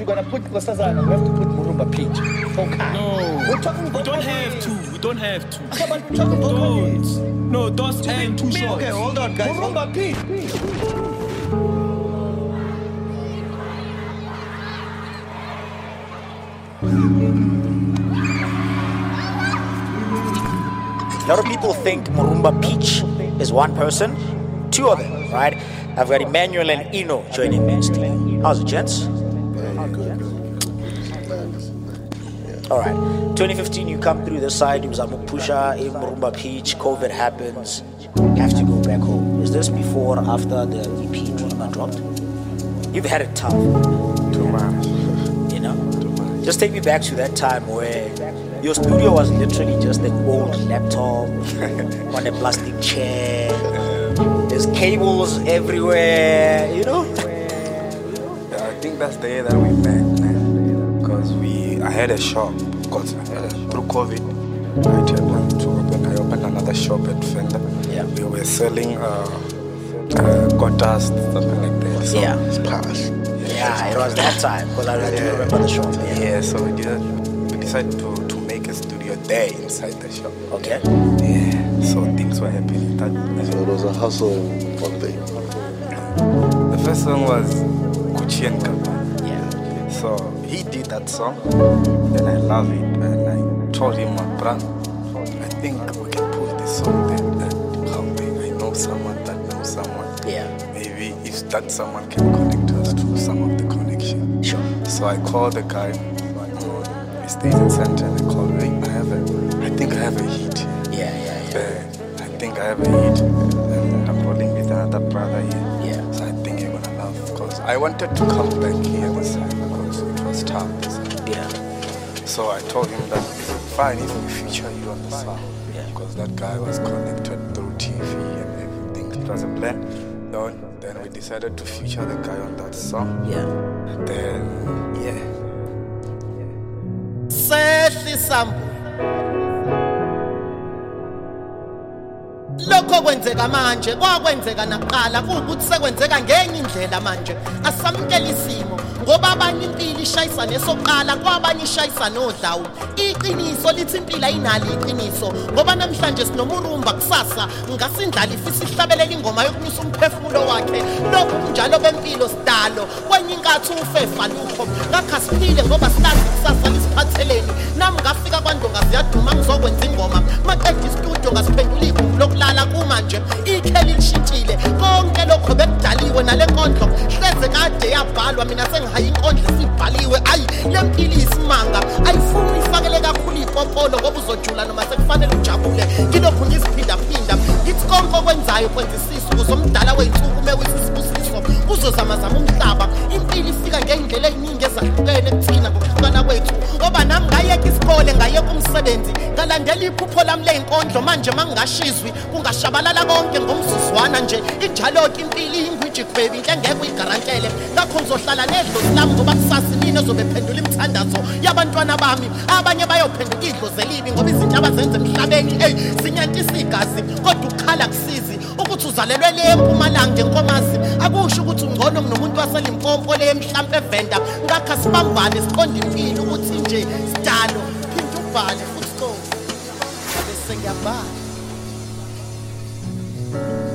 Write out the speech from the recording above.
gonna put Nkosazana, we have to put Murumba Peach. Okay. No, We're talking we about don't Kanye. have to. We don't have to. How about we talking about Kanye? Don't. No, those ain't too short. Okay, hold on, guys. Murumba Peach. A lot of people think Murumba Peach is one person, two of them, right? I've got Emmanuel and Eno joining me. How's it, gents? All right. 2015, you come through the side. It was Amupusha, Murumba Peach. COVID happens. You have to go back home. Is this before or after the EP Dreamer dropped? You've had it tough. Too much. You know? Just take me back to that time where your studio was literally just an old laptop on a plastic chair. There's cables everywhere, you know? Yeah, I think that's the year that we met, man. Because I had a shop. Because through COVID, I opened another shop at Fender. Yeah. We were selling gutters, something like that. So Yeah. it's past. Yeah, it was that time, because I do remember the shop. Yeah, so we decided to make a studio there inside the shop. Okay. Yeah, so things were happening. So it was a hustle one day. The first song was Gucci and Gabbana. Yeah. So he did that song, and I love it. And I told him, my brother, I think we can pull this song there. And I know someone that knows someone. Yeah. Maybe if that someone can connect us to some of the connection. Sure. So I called the guy. He stays in Center, and I called him. I think I have a hit. Yeah. I think I have a hit, and I'm rolling with another brother here. Yeah. So I think you're gonna love, because I wanted to come back here this time because it was tough. Yeah. So I told him that fine if we feature you on the song. Yeah. Because that guy was connected through TV and everything. It was a plan. Then we decided to feature the guy on that song. Yeah. Then yeah. Sehle sambu lokho kwenzeka manje kwakwenzeka nakuqala kuukuthi sekwenzeka ngenye indlela manje asamkela isimo ngoba abanye impilo ishayisa nesoqala kwabanye ishayisa nodlawu iqiniso lithi impilo ayinali iqiniso ngoba namhlanje sinomurumba kusasa ngasindlala ifisa ihlabelela ingoma yokunyusa umphefumulo wakhe lokhu njalo bempilo sidalo kwenye inkathi ufefa lukho ngakhasiphile ngoba silazi kusasa lisiphatheleni nami ngafika kwandonga ziyaduma ngizokwenza ingoma maqeda istudio ngasiphendula igumbi lokulala kumanje ikheli lishintshile konke lokho bekudaliwe nale nkondlo hleze kade yabhalwa mina sengihaye inkondlo sibhaliwe ayi lempilo isimanga ayifuni ifakele kakhulu ipopolo ngoba uzojula noma sekufanele ujabule ngilokhu ngiziphinda ngithi konke okwenzayo kwenzisisa kuzomdala weyinsuku mewuyisibusiso kuzozamazama umhlaba impilo ifika ngeindlela eziningi ezahlukene kuthina ngokuhlukana kwethu ngoba nami ngayeka isikole ngayeka umsebenzi ngalandela iphupho lami leyinkondlo manje mangingashizwi kungashabalala konke ngomsuzwana nje injalo-ke impilo iyingwiji baby into engeke uyigarantele ngakho ngizohlala nedlozi lami ngoba kusasa nini ezobephendula imithandazo yabantwana bami abanye bayophenduka idlozi elibi ngoba izinto abazenza emhlabeni zinyantisa igazi kodwa ukukhala kusizi ukuthi uzalelwe le empumalanga enkomazi akusho ukuthi ungcono kunomuntu waselimpompo le mhlampe evenda ngakho asibambane siqonde impilo ukuthi nje sidalo phinda ubhale futhi bese ngiyabhala